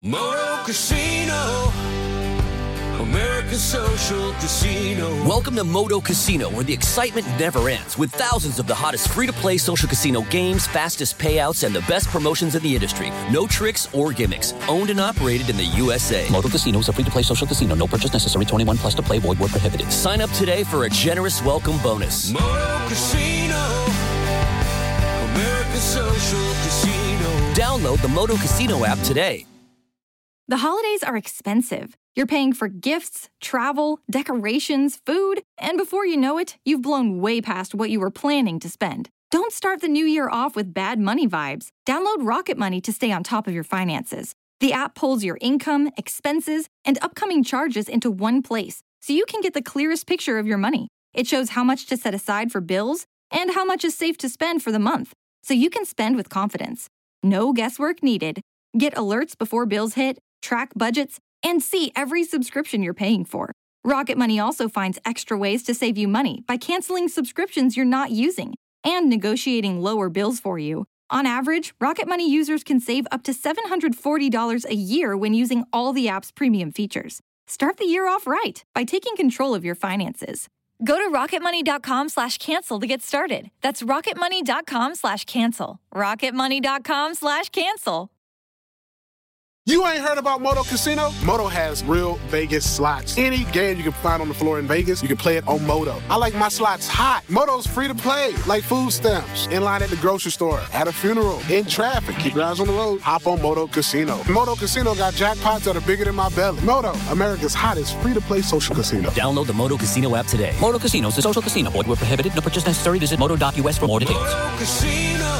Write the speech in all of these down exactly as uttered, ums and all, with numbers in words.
Moto Casino, America's Social Casino. Welcome to Moto Casino, where the excitement never ends, with thousands of the hottest free-to-play social casino games, fastest payouts, and the best promotions in the industry. No tricks or gimmicks. Owned and operated in the U S A. Moto Casino is a free-to-play social casino. No purchase necessary. twenty-one plus to play. Void where prohibited. Sign up today for a generous welcome bonus. Moto Casino, America's Social Casino. Download the Moto Casino app today. The holidays are expensive. You're paying for gifts, travel, decorations, food, and before you know it, you've blown way past what you were planning to spend. Don't start the new year off with bad money vibes. Download Rocket Money to stay on top of your finances. The app pulls your income, expenses, and upcoming charges into one place, so you can get the clearest picture of your money. It shows how much to set aside for bills and how much is safe to spend for the month, so you can spend with confidence. No guesswork needed. Get alerts before bills hit, track budgets, and see every subscription you're paying for. Rocket Money also finds extra ways to save you money by canceling subscriptions you're not using and negotiating lower bills for you. On average, Rocket Money users can save up to seven hundred forty dollars a year when using all the app's premium features. Start the year off right by taking control of your finances. Go to rocketmoney.com slash cancel to get started. That's rocketmoney.com slash cancel. rocketmoney.com slash cancel. You ain't heard about Moto Casino? Moto has real Vegas slots. Any game you can find on the floor in Vegas, you can play it on Moto. I like my slots hot. Moto's free to play, like food stamps. In line at the grocery store, at a funeral, in traffic. Keep your eyes on the road. Hop on Moto Casino. Moto Casino got jackpots that are bigger than my belly. Moto, America's hottest free-to-play social casino. Download the Moto Casino app today. Moto Casino is a social casino. Void where prohibited. No purchase necessary. Visit moto dot u s for more details. Moto Casino,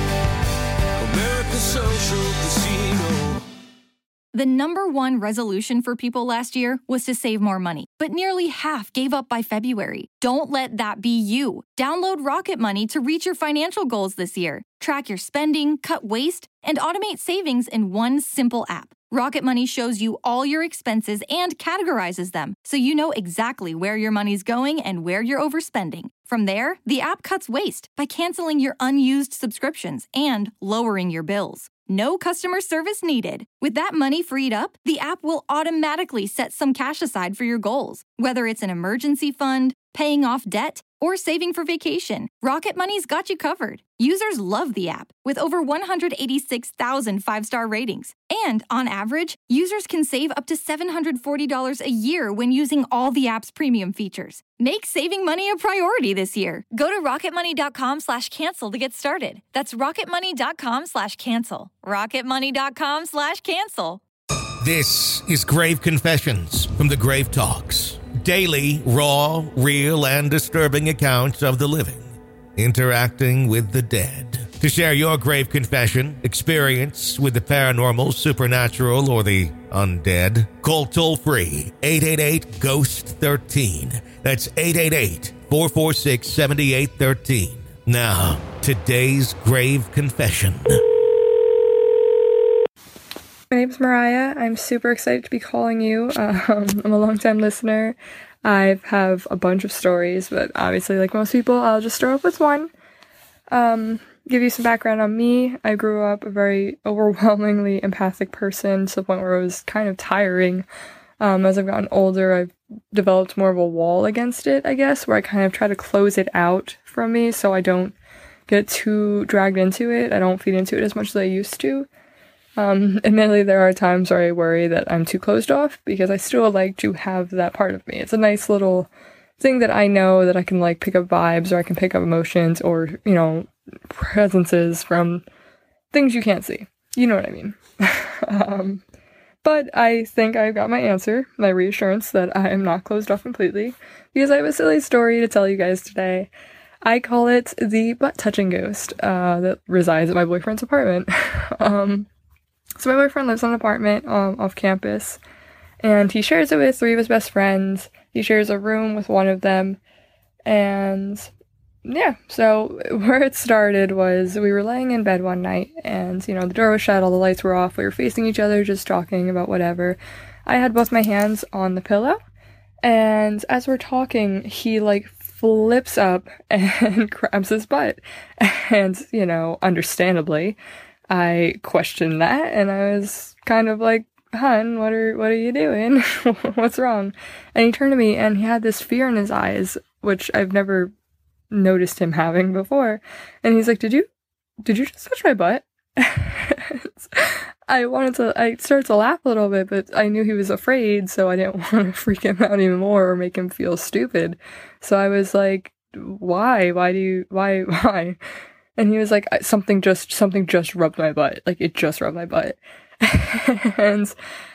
America's Social Casino. The number one resolution for people last year was to save more money, but nearly half gave up by February. Don't let that be you. Download Rocket Money to reach your financial goals this year. Track your spending, cut waste, and automate savings in one simple app. Rocket Money shows you all your expenses and categorizes them, so you know exactly where your money's going and where you're overspending. From there, the app cuts waste by canceling your unused subscriptions and lowering your bills. No customer service needed. With that money freed up, the app will automatically set some cash aside for your goals. Whether it's an emergency fund, paying off debt, or saving for vacation, Rocket Money's got you covered. Users love the app, with over one hundred eighty-six thousand five-star ratings. And on average, users can save up to seven hundred forty dollars a year when using all the app's premium features. Make saving money a priority this year. Go to rocketmoney.com slash cancel to get started. That's rocketmoney.com slash cancel. rocketmoney.com slash cancel. This is Grave Confessions from the Grave Talks. Daily, raw, real, and disturbing accounts of the living interacting with the dead. To share your grave confession, experience with the paranormal, supernatural, or the undead, call toll-free eight eight eight, ghost thirteen. That's eight eight eight, four four six, seven eight one three. Now, today's grave confession. My name's Mariah. I'm super excited to be calling you. Um, I'm a longtime listener. I have a bunch of stories, but obviously, like most people, I'll just start off with one. Um, give you some background on me. I grew up a very overwhelmingly empathic person to the point where it was kind of tiring. Um, as I've gotten older, I've developed more of a wall against it, I guess, where I kind of try to close it out from me so I don't get too dragged into it. I don't feed into it as much as I used to. Um, admittedly, there are times where I worry that I'm too closed off because I still like to have that part of me. It's a nice little thing that I know that I can like pick up vibes or I can pick up emotions or, you know, presences from things you can't see. You know what I mean? um, but I think I've got my answer, my reassurance that I am not closed off completely because I have a silly story to tell you guys today. I call it the butt-touching ghost uh, that resides at my boyfriend's apartment. um... So my boyfriend lives in an apartment um, off campus, and he shares it with three of his best friends. He shares a room with one of them, and yeah, so where it started was we were laying in bed one night, and, you know, the door was shut, all the lights were off, we were facing each other, just talking about whatever. I had both my hands on the pillow, and as we're talking, he, like, flips up and grabs his butt, and, you know, understandably, I questioned that, and I was kind of like, hun, what are, what are you doing? What's wrong? And he turned to me and he had this fear in his eyes, which I've never noticed him having before. And he's like, did you, did you just touch my butt? I wanted to, I started to laugh a little bit, but I knew he was afraid, so I didn't want to freak him out even more or make him feel stupid. So I was like, why? Why do you, why, why? And he was like, something just, something just rubbed my butt. Like, it just rubbed my butt. And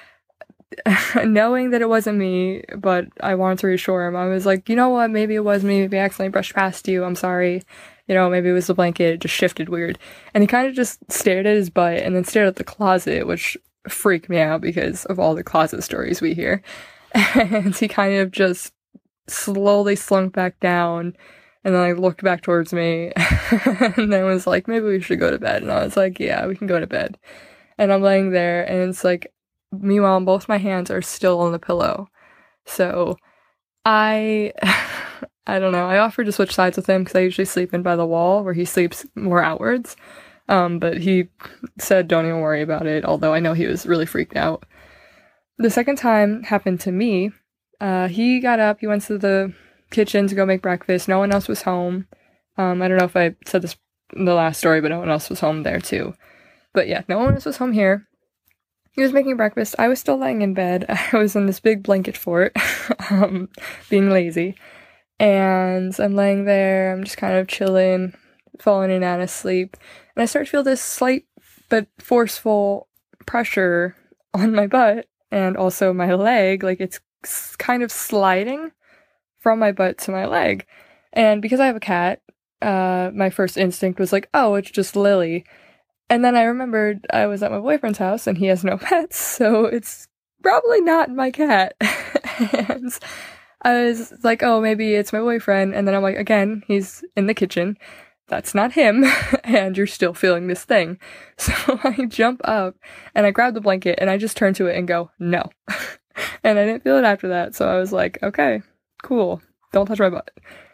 knowing that it wasn't me, but I wanted to reassure him, I was like, you know what? Maybe it was me. Maybe I accidentally brushed past you. I'm sorry. You know, maybe it was the blanket, it just shifted weird. And he kind of just stared at his butt and then stared at the closet, which freaked me out because of all the closet stories we hear. And he kind of just slowly slunk back down and then like looked back towards me and then was like, maybe we should go to bed. And I was like, yeah, we can go to bed. And I'm laying there and it's like, meanwhile, both my hands are still on the pillow. So I... I don't know. I offered to switch sides with him because I usually sleep in by the wall where he sleeps more outwards. Um, but he said, don't even worry about it, although I know he was really freaked out. The second time happened to me. Uh, he got up, he went to the kitchen to go make breakfast. No one else was home. Um, I don't know if I said this in the last story, but no one else was home there too. But yeah, no one else was home here. He was making breakfast. I was still lying in bed. I was in this big blanket fort, um, being lazy. And I'm laying there, I'm just kind of chilling, falling in and out of sleep. And I start to feel this slight but forceful pressure on my butt and also my leg. Like it's kind of sliding from my butt to my leg. And because I have a cat, uh, my first instinct was like, oh, it's just Lily. And then I remembered I was at my boyfriend's house and he has no pets, so it's probably not my cat. And I was like, oh, maybe it's my boyfriend. And then I'm like, again, he's in the kitchen. That's not him. And you're still feeling this thing. So I jump up and I grab the blanket and I just turn to it and go, no. And I didn't feel it after that. So I was like, okay, cool. Don't touch my butt.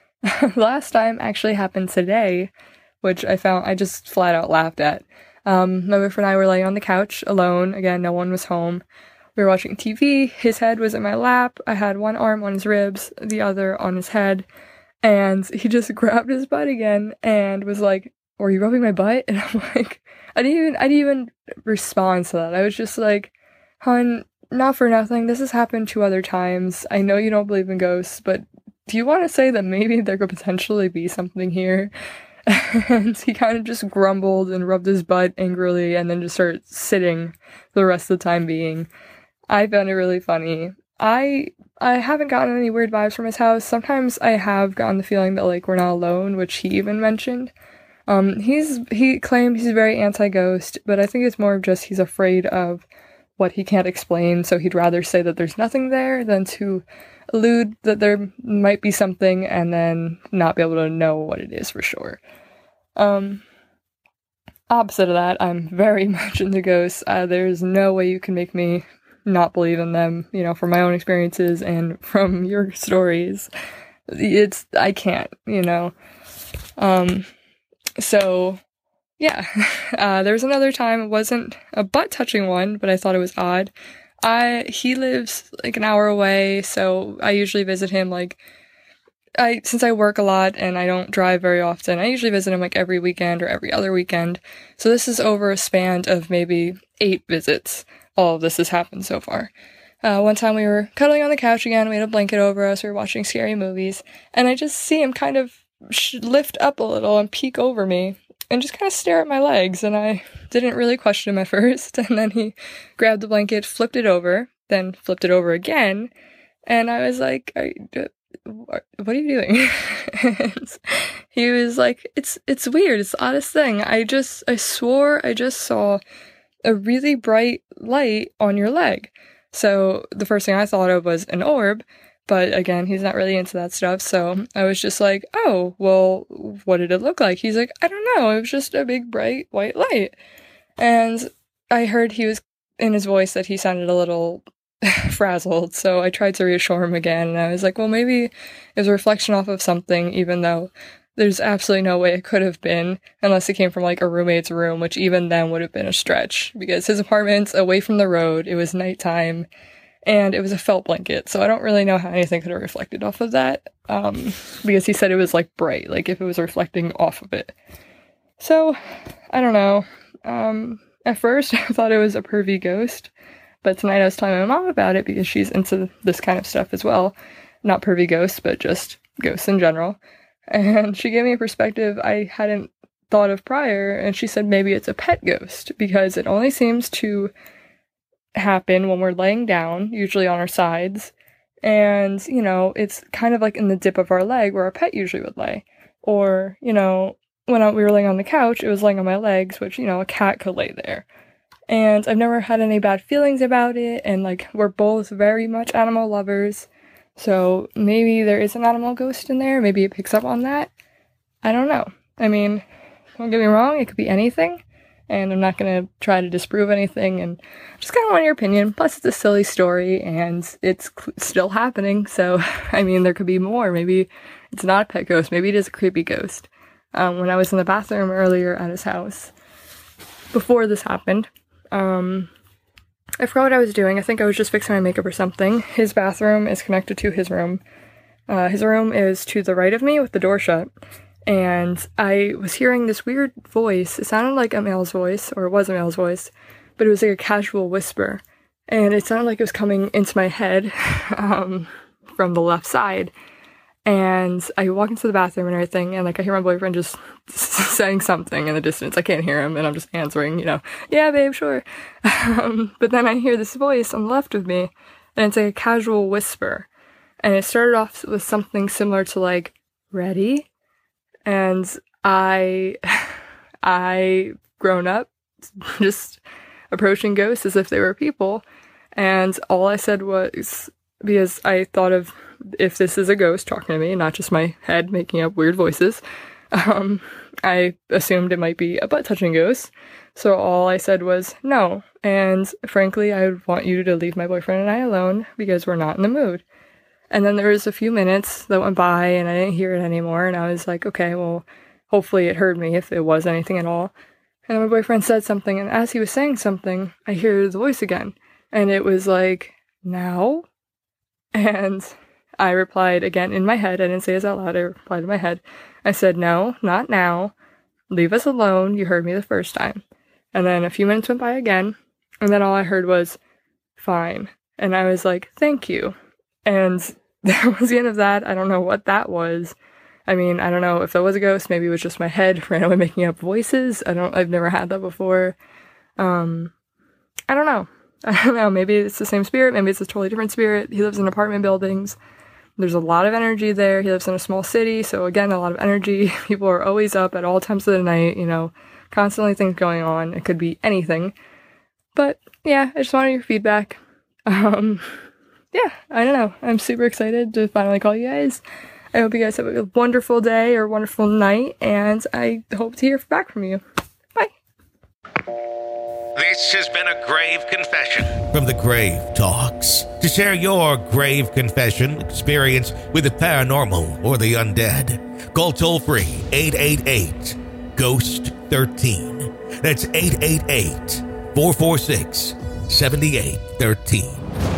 Last time actually happened today, which I found, I just flat out laughed at. Um, my boyfriend and I were laying on the couch alone. Again, no one was home. We were watching T V, his head was in my lap, I had one arm on his ribs, the other on his head, and he just grabbed his butt again and was like, were you rubbing my butt? And I'm like, I didn't even, I didn't even respond to that. I was just like, hun, not for nothing, this has happened two other times. I know you don't believe in ghosts, but do you want to say that maybe there could potentially be something here? And he kind of just grumbled and rubbed his butt angrily and then just started sitting the rest of the time being. I found it really funny. I I haven't gotten any weird vibes from his house. Sometimes I have gotten the feeling that, like, we're not alone, which he even mentioned. Um, he's he claims he's very anti-ghost, but I think it's more of just he's afraid of what he can't explain, so he'd rather say that there's nothing there than to allude that there might be something and then not be able to know what it is for sure. Um, opposite of that, I'm very much into ghosts. Uh, there's no way you can make me not believe in them, you know, from my own experiences and from your stories. It's, I can't, you know. Um, so, yeah. Uh, there was another time, it wasn't a butt-touching one, but I thought it was odd. I, he lives, like, an hour away, so I usually visit him, like, I, since I work a lot and I don't drive very often, I usually visit him, like, every weekend or every other weekend. So this is over a span of maybe eight visits. All of this has happened so far. Uh, one time we were cuddling on the couch again, we had a blanket over us, we were watching scary movies, and I just see him kind of sh- lift up a little and peek over me, and just kind of stare at my legs, and I didn't really question him at first, and then he grabbed the blanket, flipped it over, then flipped it over again, and I was like, are you, what are you doing? And he was like, it's, it's weird, it's the oddest thing, I just, I swore I just saw a really bright light on your leg. So the first thing I thought of was an orb, but again, he's not really into that stuff, so I was just like, oh, well, what did it look like? He's like, I don't know, it was just a big bright white light. And I heard he was, in his voice, that he sounded a little frazzled, so I tried to reassure him again, and I was like, well, maybe it was a reflection off of something, even though there's absolutely no way it could have been unless it came from like a roommate's room, which even then would have been a stretch because his apartment's away from the road. It was nighttime and it was a felt blanket. So I don't really know how anything could have reflected off of that. Um, because he said it was like bright, like if it was reflecting off of it. So I don't know. Um, at first I thought it was a pervy ghost, but tonight I was telling my mom about it because she's into this kind of stuff as well. Not pervy ghosts, but just ghosts in general. And she gave me a perspective I hadn't thought of prior, and she said maybe it's a pet ghost, because it only seems to happen when we're laying down, usually on our sides, and, you know, it's kind of like in the dip of our leg where our pet usually would lay. Or, you know, when I, we were laying on the couch, it was laying on my legs, which, you know, a cat could lay there. And I've never had any bad feelings about it, and, like, we're both very much animal lovers. So maybe there is an animal ghost in there. Maybe it picks up on that. I don't know. I mean, don't get me wrong. It could be anything. And I'm not going to try to disprove anything. And just kind of want your opinion. Plus, it's a silly story and it's cl- still happening. So, I mean, there could be more. Maybe it's not a pet ghost. Maybe it is a creepy ghost. Um, when I was in the bathroom earlier at his house, before this happened, um... I forgot what I was doing. I think I was just fixing my makeup or something. His bathroom is connected to his room. Uh, his room is to the right of me with the door shut. And I was hearing this weird voice. It sounded like a male's voice, or it was a male's voice, but it was like a casual whisper. And it sounded like it was coming into my head um, from the left side. And I walk into the bathroom and everything, and like I hear my boyfriend just saying something in the distance. I can't hear him, and I'm just answering, you know, yeah, babe, sure. Um, but then I hear this voice on the left of me, and it's like a casual whisper. And it started off with something similar to like, ready? And I, I, grown up, just approaching ghosts as if they were people. And all I said was, because I thought of if this is a ghost talking to me, not just my head making up weird voices, um, I assumed it might be a butt-touching ghost. So all I said was no. And frankly, I would want you to leave my boyfriend and I alone because we're not in the mood. And then there was a few minutes that went by and I didn't hear it anymore. And I was like, okay, well, hopefully it heard me if it was anything at all. And then my boyfriend said something. And as he was saying something, I hear the voice again. And it was like, now? And I replied again in my head. I didn't say it out loud. I replied in my head. I said, no, not now. Leave us alone. You heard me the first time. And then a few minutes went by again. And then all I heard was, fine. And I was like, thank you. And that was the end of that. I don't know what that was. I mean, I don't know if that was a ghost. Maybe it was just my head randomly making up voices. I don't, I've never had that before. Um, I don't know. I don't know, maybe it's the same spirit, maybe it's a totally different spirit. He lives in apartment buildings. There's a lot of energy there. He lives in a small city, so again, a lot of energy. People are always up at all times of the night, you know, constantly things going on. It could be anything. But, yeah, I just wanted your feedback. Um, yeah, I don't know. I'm super excited to finally call you guys. I hope you guys have a wonderful day or wonderful night, and I hope to hear back from you. Bye. This has been a grave confession from the Grave Talks. To share your grave confession experience with the paranormal or the undead, call toll-free eight eight eight, ghost thirteen. That's eight eight eight, four four six, seven eight one three.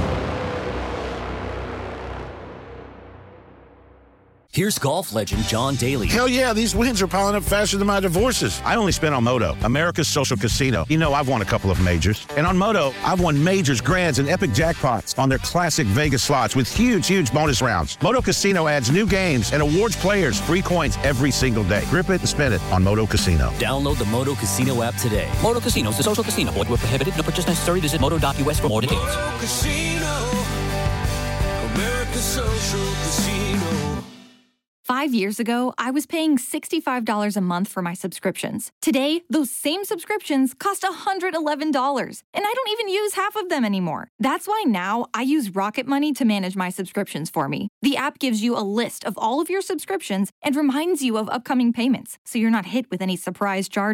Here's golf legend John Daly. Hell yeah, these wins are piling up faster than my divorces. I only spent on Moto, America's social casino. You know, I've won a couple of majors. And on Moto, I've won majors, grands, and epic jackpots on their classic Vegas slots with huge, huge bonus rounds. Moto Casino adds new games and awards players free coins every single day. Grip it and spin it on Moto Casino. Download the Moto Casino app today. Moto Casino is a social casino. Void where prohibited. No purchase necessary. Visit moto dot u s for more details. Moto Casino, America's social casino. Five years ago, I was paying sixty-five dollars a month for my subscriptions. Today, those same subscriptions cost one hundred eleven dollars, and I don't even use half of them anymore. That's why now I use Rocket Money to manage my subscriptions for me. The app gives you a list of all of your subscriptions and reminds you of upcoming payments, so you're not hit with any surprise charges.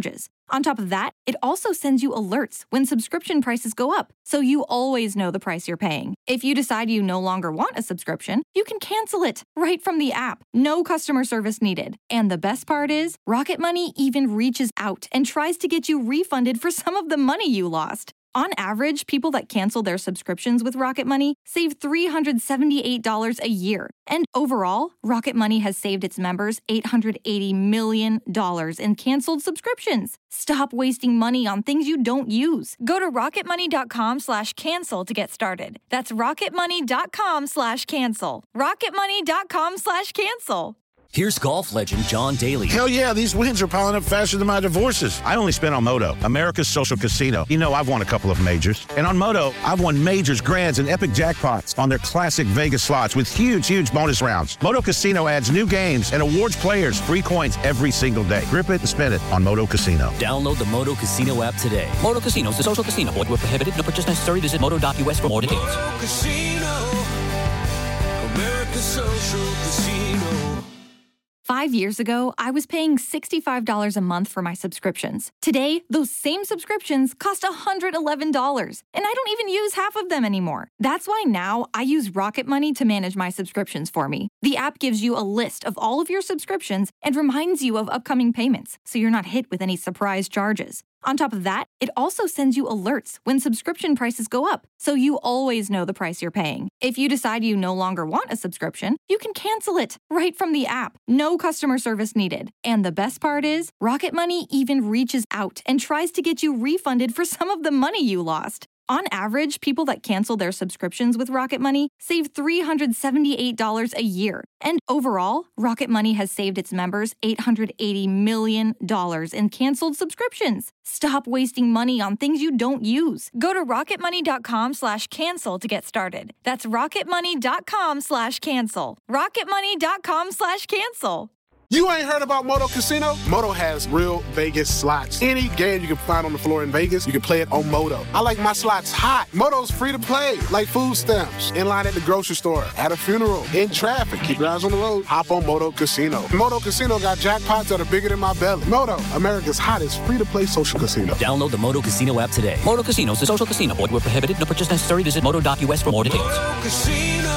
On top of that, it also sends you alerts when subscription prices go up, so you always know the price you're paying. If you decide you no longer want a subscription, you can cancel it right from the app. No customer service needed. And the best part is, Rocket Money even reaches out and tries to get you refunded for some of the money you lost. On average, people that cancel their subscriptions with Rocket Money save three hundred seventy-eight dollars a year. And overall, Rocket Money has saved its members eight hundred eighty million dollars in canceled subscriptions. Stop wasting money on things you don't use. Go to rocketmoney.com slash cancel to get started. That's rocketmoney.com slash cancel. rocketmoney.com slash cancel. Here's golf legend John Daly. Hell yeah, these wins are piling up faster than my divorces. I only spent on Moto, America's social casino. You know I've won a couple of majors. And on Moto, I've won majors, grands, and epic jackpots on their classic Vegas slots with huge, huge bonus rounds. Moto Casino adds new games and awards players free coins every single day. Grip it and spin it on Moto Casino. Download the Moto Casino app today. Moto Casino is a social casino. Void where prohibited. No purchase necessary. Visit moto dot u s for more details. Moto Casino, America's social casino. Five years ago, I was paying sixty-five dollars a month for my subscriptions. Today, those same subscriptions cost one hundred eleven dollars, and I don't even use half of them anymore. That's why now I use Rocket Money to manage my subscriptions for me. The app gives you a list of all of your subscriptions and reminds you of upcoming payments, so you're not hit with any surprise charges. On top of that, it also sends you alerts when subscription prices go up, so you always know the price you're paying. If you decide you no longer want a subscription, you can cancel it right from the app. No customer service needed. And the best part is, Rocket Money even reaches out and tries to get you refunded for some of the money you lost. On average, people that cancel their subscriptions with Rocket Money save three hundred seventy-eight dollars a year. And overall, Rocket Money has saved its members eight hundred eighty million dollars in canceled subscriptions. Stop wasting money on things you don't use. Go to rocketmoney.com slash cancel to get started. That's rocketmoney.com slash cancel. rocketmoney.com slash cancel. You ain't heard about Moto Casino? Moto has real Vegas slots. Any game you can find on the floor in Vegas, you can play it on Moto. I like my slots hot. Moto's free to play, like food stamps. In line at the grocery store, at a funeral, in traffic. Keep your eyes on the road. Hop on Moto Casino. Moto Casino got jackpots that are bigger than my belly. Moto, America's hottest free-to-play social casino. Download the Moto Casino app today. Moto Casino is a social casino. Void where prohibited. No purchase necessary. Visit moto dot u s for more details. Moto Casino,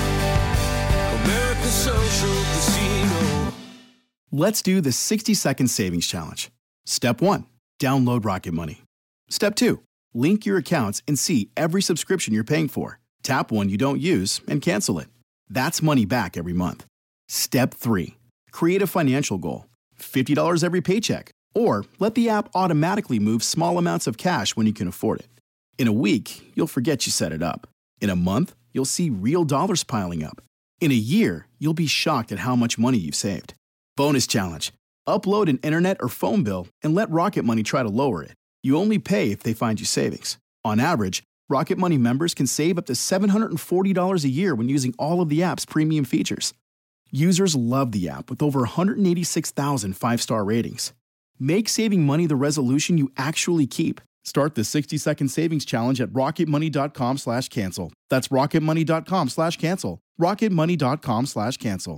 America's social casino. Let's do the sixty second savings challenge. Step one, download Rocket Money. Step two, link your accounts and see every subscription you're paying for. Tap one you don't use and cancel it. That's money back every month. Step three, create a financial goal. fifty dollars every paycheck. Or let the app automatically move small amounts of cash when you can afford it. In a week, you'll forget you set it up. In a month, you'll see real dollars piling up. In a year, you'll be shocked at how much money you've saved. Bonus challenge. Upload an internet or phone bill and let Rocket Money try to lower it. You only pay if they find you savings. On average, Rocket Money members can save up to seven hundred forty dollars a year when using all of the app's premium features. Users love the app with over one hundred eighty-six thousand five-star ratings. Make saving money the resolution you actually keep. Start the sixty second savings challenge at rocketmoney.com slash cancel. That's rocketmoney.com slash cancel. rocketmoney.com slash cancel.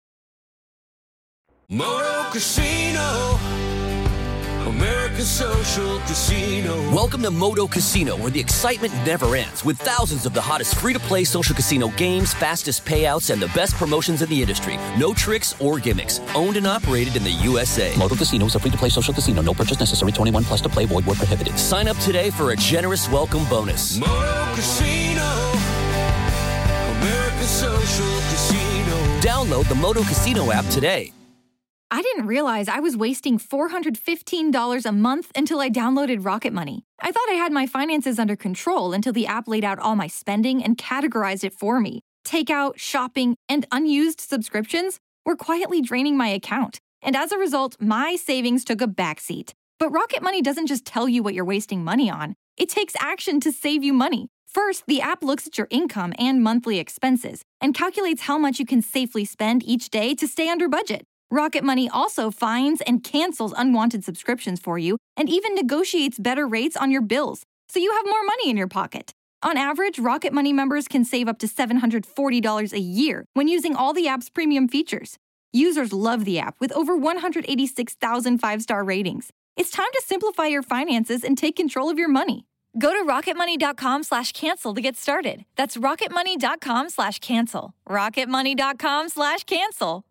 Moto Casino, America's social casino. Welcome to Moto Casino, where the excitement never ends, with thousands of the hottest free-to-play social casino games, fastest payouts, and the best promotions in the industry. No tricks or gimmicks. Owned and operated in the U S A. Moto Casino is a free-to-play social casino. No purchase necessary. twenty-one plus to play. Void where prohibited. Sign up today for a generous welcome bonus. Moto Casino, America's social casino. Download the Moto Casino app today. I didn't realize I was wasting four hundred fifteen dollars a month until I downloaded Rocket Money. I thought I had my finances under control until the app laid out all my spending and categorized it for me. Takeout, shopping, and unused subscriptions were quietly draining my account. And as a result, my savings took a backseat. But Rocket Money doesn't just tell you what you're wasting money on. It takes action to save you money. First, the app looks at your income and monthly expenses and calculates how much you can safely spend each day to stay under budget. Rocket Money also finds and cancels unwanted subscriptions for you and even negotiates better rates on your bills, so you have more money in your pocket. On average, Rocket Money members can save up to seven hundred forty dollars a year when using all the app's premium features. Users love the app with over one hundred eighty-six thousand five-star ratings. It's time to simplify your finances and take control of your money. Go to rocketmoney.com slash cancel to get started. That's rocketmoney.com slash cancel. rocketmoney.com slash cancel.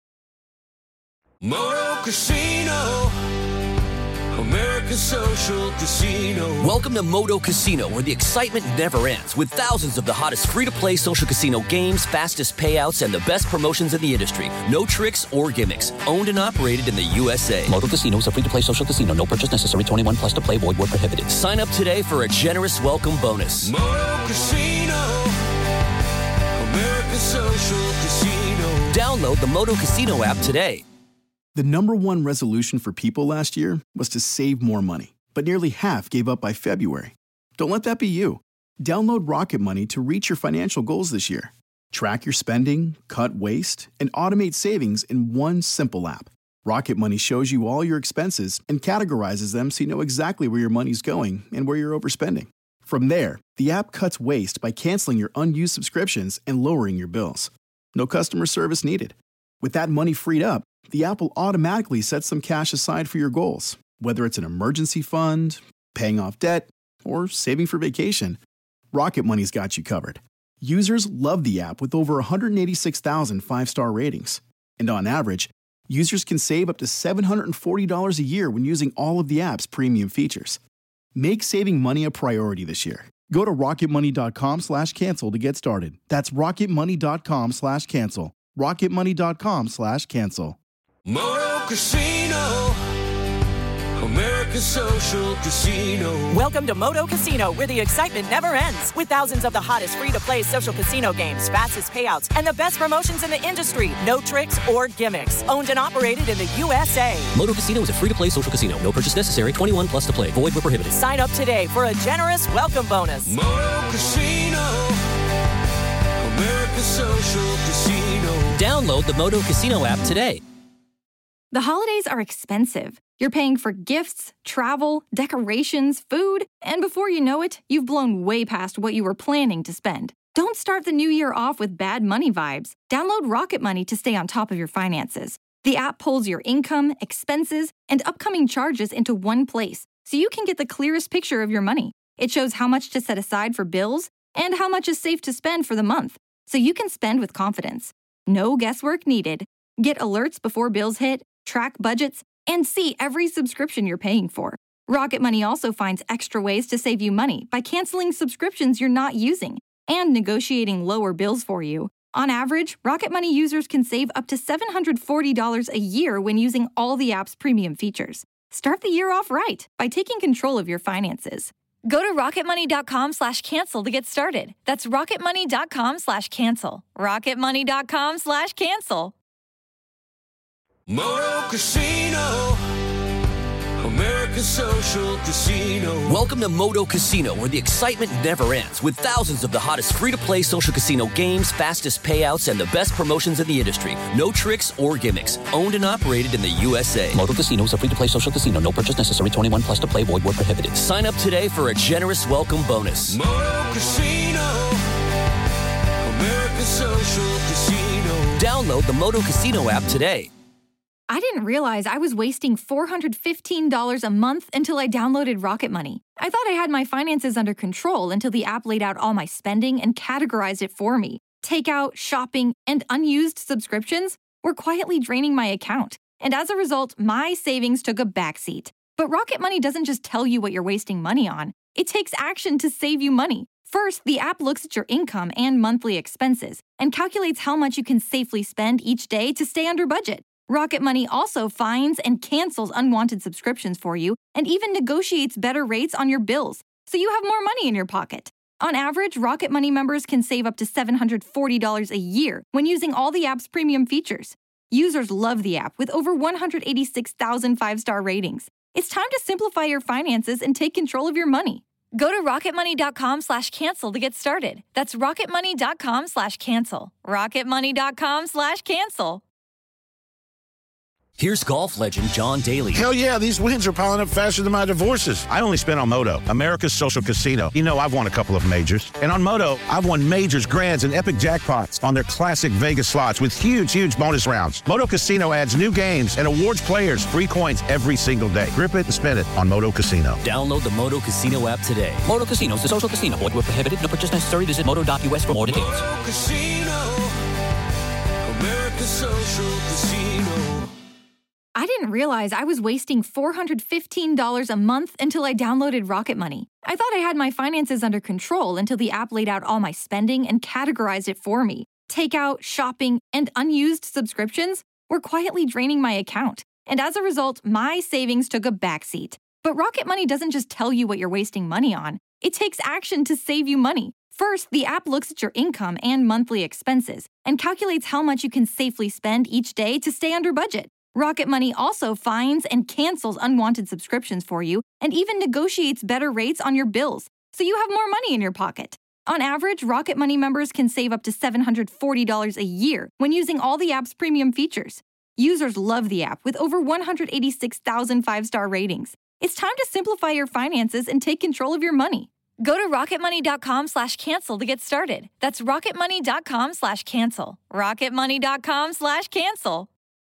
Moto Casino, American Social Casino. Welcome to Moto Casino, where the excitement never ends, with thousands of the hottest free-to-play social casino games, fastest payouts, and the best promotions in the industry. No tricks or gimmicks. Owned and operated in the U S A. Moto Casino is a free-to-play social casino. No purchase necessary. twenty-one plus to play. Void where prohibited. Sign up today for a generous welcome bonus. Moto Casino, American Social Casino. Download the Moto Casino app today. The number one resolution for people last year was to save more money, but nearly half gave up by February. Don't let that be you. Download Rocket Money to reach your financial goals this year. Track your spending, cut waste, and automate savings in one simple app. Rocket Money shows you all your expenses and categorizes them so you know exactly where your money's going and where you're overspending. From there, the app cuts waste by canceling your unused subscriptions and lowering your bills. No customer service needed. With that money freed up, the app will automatically set some cash aside for your goals, whether it's an emergency fund, paying off debt, or saving for vacation. Rocket Money's got you covered. Users love the app with over one hundred eighty-six thousand five-star ratings. And on average, users can save up to seven hundred forty dollars a year when using all of the app's premium features. Make saving money a priority this year. Go to rocketmoney.com slash cancel to get started. That's rocketmoney.com slash cancel. rocketmoney.com slash cancel. Moto Casino, American Social Casino. Welcome to Moto Casino, where the excitement never ends. With thousands of the hottest free-to-play social casino games, fastest payouts, and the best promotions in the industry. No tricks or gimmicks. Owned and operated in the U S A. Moto Casino is a free-to-play social casino. No purchase necessary. twenty-one plus to play. Void where prohibited. Sign up today for a generous welcome bonus. Moto Casino, American Social Casino. Download the Moto Casino app today. The holidays are expensive. You're paying for gifts, travel, decorations, food, and before you know it, you've blown way past what you were planning to spend. Don't start the new year off with bad money vibes. Download Rocket Money to stay on top of your finances. The app pulls your income, expenses, and upcoming charges into one place, so you can get the clearest picture of your money. It shows how much to set aside for bills and how much is safe to spend for the month, so you can spend with confidence. No guesswork needed. Get alerts before bills hit, track budgets, and see every subscription you're paying for. Rocket Money also finds extra ways to save you money by canceling subscriptions you're not using and negotiating lower bills for you. On average, Rocket Money users can save up to seven hundred forty dollars a year when using all the app's premium features. Start the year off right by taking control of your finances. Go to rocketmoney.com slash cancel to get started. That's rocketmoney.com slash cancel. rocketmoney.com slash cancel. Moto Casino, American Social Casino. Welcome to Moto Casino, where the excitement never ends, with thousands of the hottest free-to-play social casino games, fastest payouts, and the best promotions in the industry. No tricks or gimmicks. Owned and operated in the U S A. Moto Casino is a free-to-play social casino. No purchase necessary. twenty-one plus to play. Void where prohibited. Sign up today for a generous welcome bonus. Moto Casino, American Social Casino. Download the Moto Casino app today. I didn't realize I was wasting four hundred fifteen dollars a month until I downloaded Rocket Money. I thought I had my finances under control until the app laid out all my spending and categorized it for me. Takeout, shopping, and unused subscriptions were quietly draining my account. And as a result, my savings took a backseat. But Rocket Money doesn't just tell you what you're wasting money on. It takes action to save you money. First, the app looks at your income and monthly expenses and calculates how much you can safely spend each day to stay under budget. Rocket Money also finds and cancels unwanted subscriptions for you and even negotiates better rates on your bills, so you have more money in your pocket. On average, Rocket Money members can save up to seven hundred forty dollars a year when using all the app's premium features. Users love the app with over one hundred eighty-six thousand five-star ratings. It's time to simplify your finances and take control of your money. Go to rocketmoney.com slash cancel to get started. That's rocketmoney.com slash cancel. rocketmoney.com slash cancel. Here's golf legend John Daly. Hell yeah, these wins are piling up faster than my divorces. I only spent on Moto, America's social casino. You know, I've won a couple of majors. And on Moto, I've won majors, grands, and epic jackpots on their classic Vegas slots with huge, huge bonus rounds. Moto Casino adds new games and awards players free coins every single day. Grip it and spin it on Moto Casino. Download the Moto Casino app today. Moto Casino is a social casino. Void where prohibited. No purchase necessary. Visit moto dot u s for more details. Moto Casino, America's social casino. I didn't realize I was wasting four hundred fifteen dollars a month until I downloaded Rocket Money. I thought I had my finances under control until the app laid out all my spending and categorized it for me. Takeout, shopping, and unused subscriptions were quietly draining my account. And as a result, my savings took a backseat. But Rocket Money doesn't just tell you what you're wasting money on. It takes action to save you money. First, the app looks at your income and monthly expenses and calculates how much you can safely spend each day to stay under budget. Rocket Money also finds and cancels unwanted subscriptions for you and even negotiates better rates on your bills, so you have more money in your pocket. On average, Rocket Money members can save up to seven hundred forty dollars a year when using all the app's premium features. Users love the app with over one hundred eighty-six thousand five-star ratings. It's time to simplify your finances and take control of your money. Go to rocketmoney.com slash cancel to get started. That's rocketmoney.com slash cancel. rocketmoney.com slash cancel.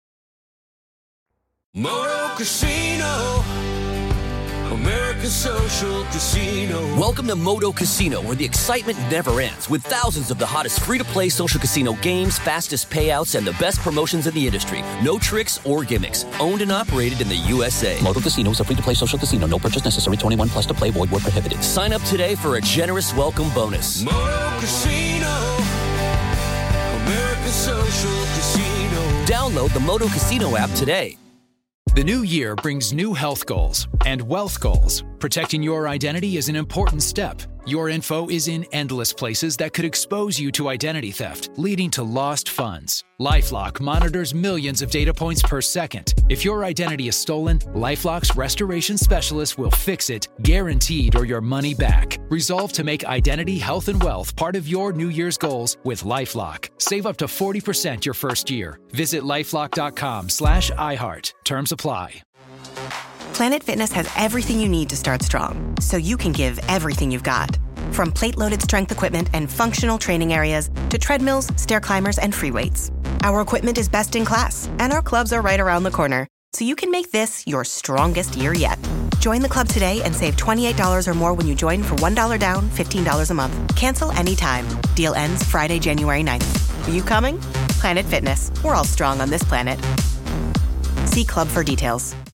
Moto Casino, America's social casino. Welcome to Moto Casino, where the excitement never ends, with thousands of the hottest free-to-play social casino games, fastest payouts, and the best promotions in the industry. No tricks or gimmicks. Owned and operated in the U S A. Moto Casino is a free-to-play social casino. No purchase necessary. twenty-one plus to play. Void where prohibited. Sign up today for a generous welcome bonus. Moto Casino, America's social casino. Download the Moto Casino app today. The new year brings new health goals and wealth goals. Protecting your identity is an important step. Your info is in endless places that could expose you to identity theft, leading to lost funds. LifeLock monitors millions of data points per second. If your identity is stolen, LifeLock's restoration specialist will fix it, guaranteed, or your money back. Resolve to make identity, health, and wealth part of your New Year's goals with LifeLock. Save up to forty percent your first year. Visit lifelock.com slash iHeart. Terms apply. Planet Fitness has everything you need to start strong, so you can give everything you've got. From plate-loaded strength equipment and functional training areas to treadmills, stair climbers, and free weights. Our equipment is best in class, and our clubs are right around the corner, so you can make this your strongest year yet. Join the club today and save twenty-eight dollars or more when you join for one dollar down, fifteen dollars a month. Cancel anytime. Deal ends Friday, January ninth. Are you coming? Planet Fitness. We're all strong on this planet. See club for details.